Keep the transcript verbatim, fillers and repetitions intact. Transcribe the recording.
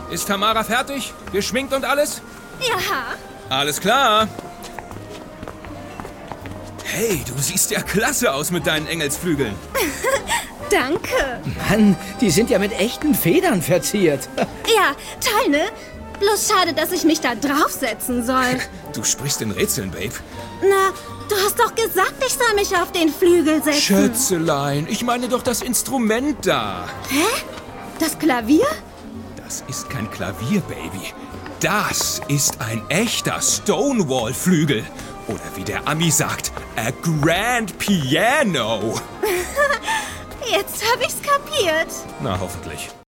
Ist Tamara fertig? Geschminkt und alles? Ja. Alles klar. Hey, du siehst ja klasse aus mit deinen Engelsflügeln. Danke. Mann, die sind ja mit echten Federn verziert. Ja, toll, ne? Bloß schade, dass ich mich da draufsetzen soll. Du sprichst in Rätseln, Babe. Na, du hast doch gesagt, ich soll mich auf den Flügel setzen. Schätzelein, ich meine doch das Instrument da. Hä? Das Klavier? Das ist kein Klavier, Baby. Das ist ein echter Stonewall-Flügel. Oder wie der Ami sagt, a grand piano. Jetzt hab ich's kapiert. Na, hoffentlich.